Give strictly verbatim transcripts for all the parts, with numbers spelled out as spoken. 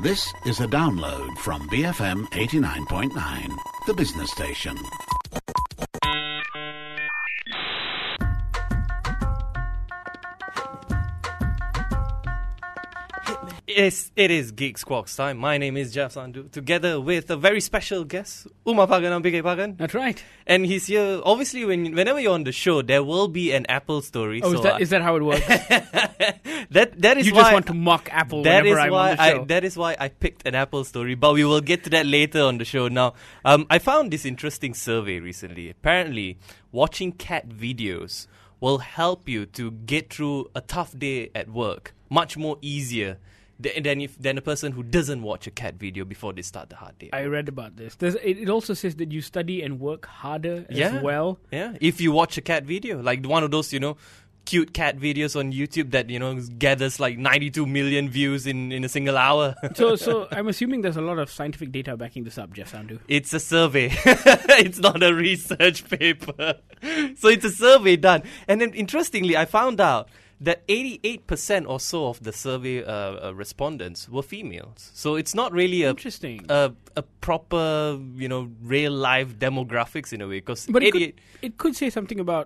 This is a download from B F M eighty-nine point nine, the business station. Yes, it is Geek Squawks time. My name is Jeff Sandhu, together with a very special guest, Uma Pagan and B K Pagan. That's right. And he's here. Obviously, when whenever you're on the show, there will be an Apple story. Oh, so is that I, is that how it works? that that is you why just want to mock Apple that whenever is I'm why on the show. I, that is why I picked an Apple story, but we will get to that later on the show. Now, um, I found this interesting survey recently. Apparently, watching cat videos will help you to get through a tough day at work much more easier than if than a person who doesn't watch a cat video before they start the hard day. I read about this. There's, it, it also says that you study and work harder as yeah. well. Yeah, if you watch a cat video, like one of those, you know, cute cat videos on YouTube that, you know, gathers like ninety-two million views in, in a single hour. so so I'm assuming there's a lot of scientific data backing this up, Jeff Sandhu. It's a survey. It's not a research paper. So it's a survey done. And then interestingly, I found out that eighty-eight percent or so of the survey uh, uh, respondents were females. So it's not really a Interesting. a, a proper, you know, real life demographics in a way. Because But it could, it could say something about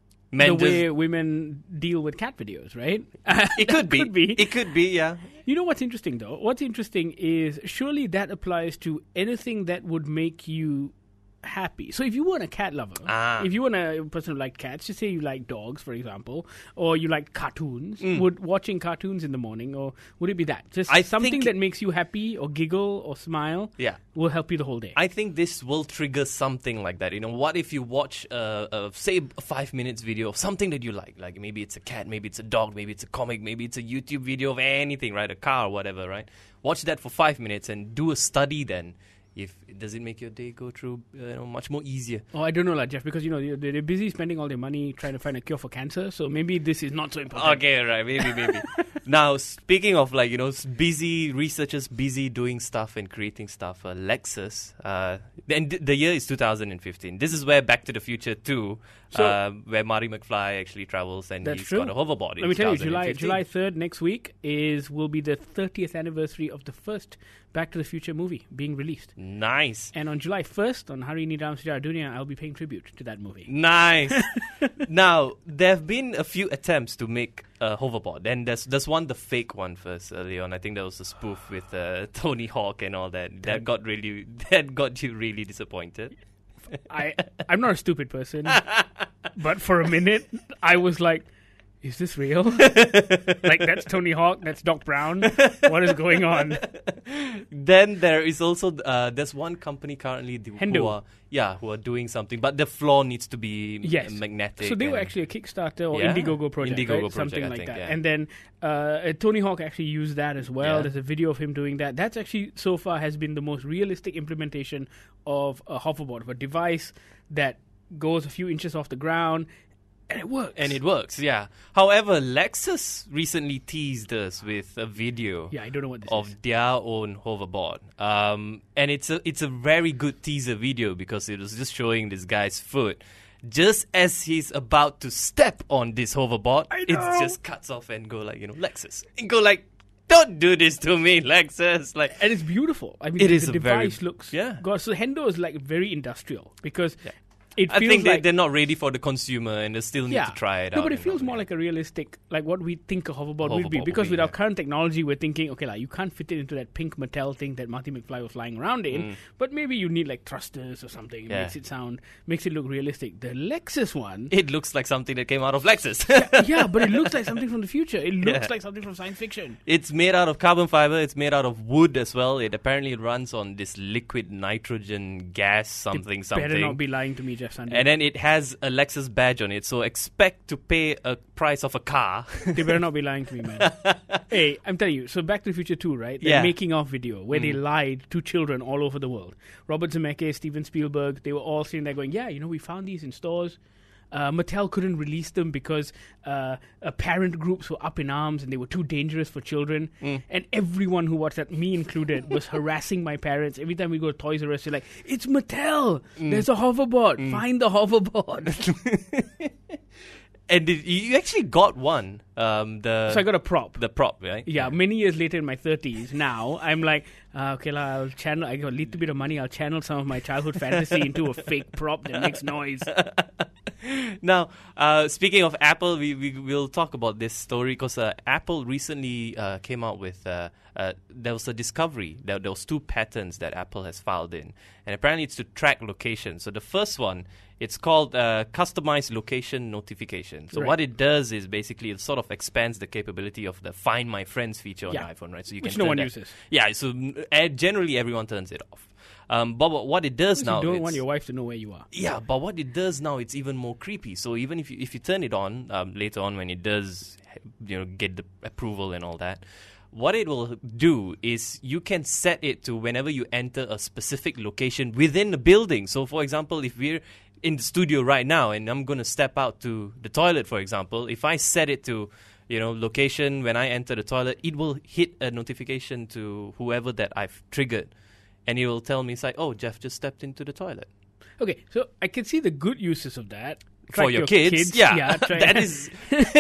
men the way just, women deal with cat videos, right? it could be. could be. It could be, yeah. You know what's interesting, though? What's interesting is surely that applies to anything that would make you happy. So if you weren't a cat lover, ah. if you weren't a person who liked cats, just say you like dogs, for example, or you like cartoons, mm. would watching cartoons in the morning, or would it be that? Just I something that makes you happy or giggle or smile yeah. will help you the whole day. I think this will trigger something like that. You know, what if you watch, uh, a, say, a five minutes video of something that you like? Like maybe it's a cat, maybe it's a dog, maybe it's a comic, maybe it's a YouTube video of anything, right? A car or whatever, right? Watch that for five minutes and do a study then. If does it make your day go through, uh, you know, much more easier? Oh, I don't know, like, Jeff, because you know they're, they're busy spending all their money trying to find a cure for cancer. So maybe this is not so important. Okay, right, maybe, maybe. Now, speaking of like you know, busy researchers, busy doing stuff and creating stuff, uh, Lexus. Uh, and th- the year is two thousand fifteen. This is where Back to the Future two, so, uh, where Marty McFly actually travels and he's true. got a hoverboard. Let me tell you, July July third next week is will be the thirtieth anniversary of the first Back to the Future movie being released. Nice. And on July first, on Hari Ni Ram Sejarah Dunia, I'll be paying tribute to that movie. Nice. Now, there have been a few attempts to make a hoverboard. And there's, there's one, the fake one first early on. I think there was a spoof with uh, Tony Hawk and all that. That got really, that got you really disappointed. I, I'm not a stupid person. But for a minute, I was like, is this real? Like, that's Tony Hawk, that's Doc Brown. What is going on? Then there is also, uh, there's one company currently the, Hendo. who are, yeah, who are doing something, but the floor needs to be yes. magnetic. So they were and- actually a Kickstarter or Yeah. Indiegogo project, Indiegogo right? project, something I like think, that. yeah. And then uh, Tony Hawk actually used that as well. Yeah. There's a video of him doing that. That's actually, so far, has been the most realistic implementation of a hoverboard, of a device that goes a few inches off the ground. And it works. And it works, yeah. However, Lexus recently teased us with a video Yeah, I don't know what this of is. their own hoverboard. Um, and it's a it's a very good teaser video because it was just showing this guy's foot. Just as he's about to step on this hoverboard, I it know. just cuts off and go like, you know, Lexus. And go like, don't do this to me, Lexus. Like, And it's beautiful. I mean, It the, is the a very- device looks... yeah. God, so Hendo is like very industrial because... Yeah. It I feels think they, like they're not ready for the consumer and they still need yeah. to try it no, out. but it and feels all more that. like a realistic, like what we think a hoverboard, would be. Hoverboard Because would with be, our yeah. current technology, we're thinking, okay, like you can't fit it into that pink Mattel thing that Marty McFly was flying around in. Mm. But maybe you need like thrusters or something. It Yeah. makes it sound, makes it look realistic. The Lexus one, It looks like something that came out of Lexus. yeah, but it looks like something from the future. It looks Yeah. like something from science fiction. It's made out of carbon fiber. It's made out of wood as well. It apparently runs on this liquid nitrogen gas something something. Better not be lying to me, Jeff Sandhu. And then it has a Lexus badge on it. So expect to pay a price of a car. They better not be lying to me, man. Hey, I'm telling you. So Back to the Future two, right? The Yeah. making of video where they Mm. lied to children all over the world. Robert Zemeckis, Steven Spielberg, they were all sitting there going, yeah, you know, we found these in stores. Uh, Mattel couldn't release them because uh, uh, parent groups were up in arms and they were too dangerous for children. Mm. And everyone who watched that, me included, was harassing my parents. Every time we go to Toys R Us, they're like, it's Mattel. Mm. There's a hoverboard. Mm. Find the hoverboard. And did, you actually got one. Um, the So I got a prop. the prop, right? Yeah, many years later in my thirties, now I'm like, uh, okay, la, I'll channel. I got a little bit of money. I'll channel some of my childhood fantasy into a fake prop that makes noise. Now, uh, speaking of Apple, we, we will talk about this story because uh, Apple recently uh, came out with uh, uh, there was a discovery. There, there was two patents that Apple has filed in, and apparently it's to track location. So the first one, it's called uh, customized location notification. So Right. what it does is basically it sort of expands the capability of the Find My Friends feature on Yeah. the iPhone, right? So you Which can no turn one that- uses. Yeah, so mm, uh, generally everyone turns it off. Um, but what what it does now, You don't it's- want your wife to know where you are. yeah, but what it does now, it's even more creepy. So even if you, if you turn it on um, later on when it does, you know, get the approval and all that, what it will do is you can set it to whenever you enter a specific location within the building. So, for example, if we're in the studio right now and I'm going to step out to the toilet, for example, if I set it to, you know, location when I enter the toilet, it will hit a notification to whoever that I've triggered. And it will tell me, it's like, oh, Jeff just stepped into the toilet. Okay, so I can see the good uses of that. For Track your, kids, yeah, track- that is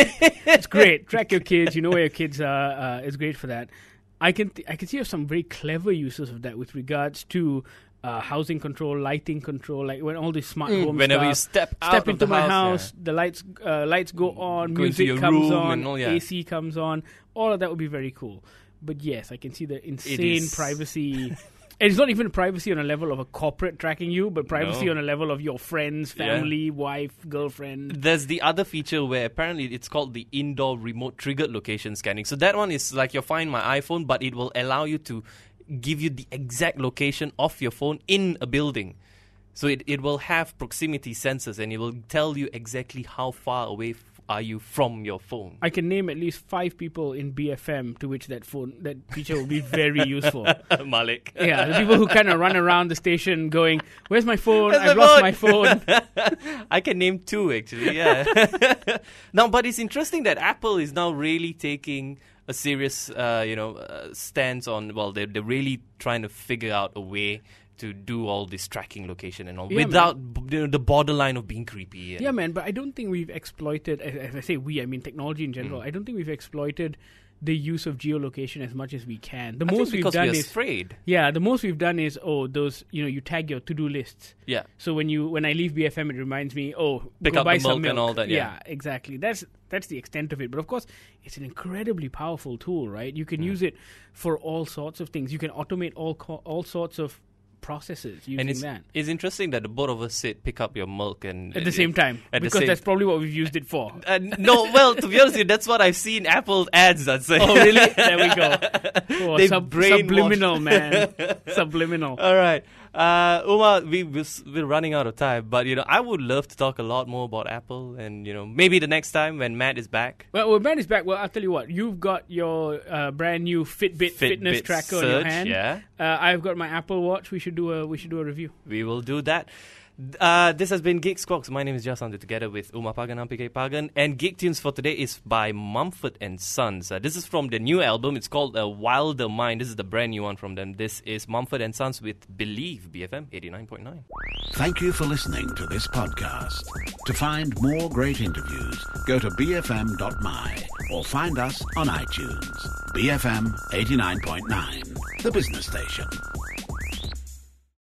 it's great. Track your kids. You know where your kids are. Uh, it's great for that. I can th- I can see some very clever uses of that with regards to uh, housing control, lighting control. Like when all this smart home whenever you stuff, step out step of into the my house, house, yeah. the lights uh, lights go on, Go into music your comes room on, and all, yeah. A C comes on. All of that would be very cool. But yes, I can see the insane is. privacy. And it's not even privacy on a level of a corporate tracking you, but privacy No. on a level of your friends, Yeah. family, wife, girlfriend. There's the other feature where apparently it's called the indoor remote triggered location scanning. So that one is like your Find My iPhone, but it will allow you to give you the exact location of your phone in a building. So it, it will have proximity sensors and it will tell you exactly how far away f- are you from your phone. I can name at least five people in B F M to which that phone that feature will be very useful. Malik. Yeah, the people who kind of run around the station going, "Where's my phone? Where's I've my lost phone?" my phone." I can name two actually, yeah. Now, but it's interesting that Apple is now really taking a serious, uh, you know, uh, stance on, well, they're, they're really trying to figure out a way to do all this tracking location and all Yeah, without b- you know, the borderline of being creepy. And Yeah, man, but I don't think we've exploited, as, as I say we, I mean technology in Mm. general, I don't think we've exploited the use of geolocation as much as we can. The I think most we've because done we're is, afraid. yeah, the most we've done is, oh, those, you know, you tag your to-do lists. Yeah. So when you when I leave B F M, it reminds me, oh, Pick go up buy the some milk and all that, yeah. exactly. That's that's the extent of it. But of course, it's an incredibly powerful tool, right? You can use it for all sorts of things. You can automate all co- all sorts of processes using And it's, that it's interesting that the both of us said pick up your milk and at the same time, at the because same- that's probably what we've used it for. Uh, no, well, to be honest with you, that's what I've seen Apple ads that say. Oh, really? There we go. Oh, They sub- brainwash- subliminal, man. Subliminal. All right. Uh, Umar, we, we're s- we're running out of time, but, you know, I would love to talk a lot more about Apple and, you know, maybe the next time when Matt is back. Well, when Ben is back, well, I'll tell you what. You've got your uh, brand new Fitbit, fitness Fitbit tracker on your Surge, hand. yeah. Uh, I've got my Apple Watch. We should do a we should do a review. We will do that. Uh, this has been Geek Squawks. My name is Jasandu, together with Umar Pagan, Ampike Pagan. And Geek Tunes for today is by Mumford and Sons. Uh, this is from the new album. It's called uh, Wilder Mind. This is the brand new one from them. This is Mumford and Sons with Believe, B F M eighty-nine point nine. Thank you for listening to this podcast. To find more great interviews, go to b f m dot m y or find us on iTunes. B F M eighty-nine point nine, the business station.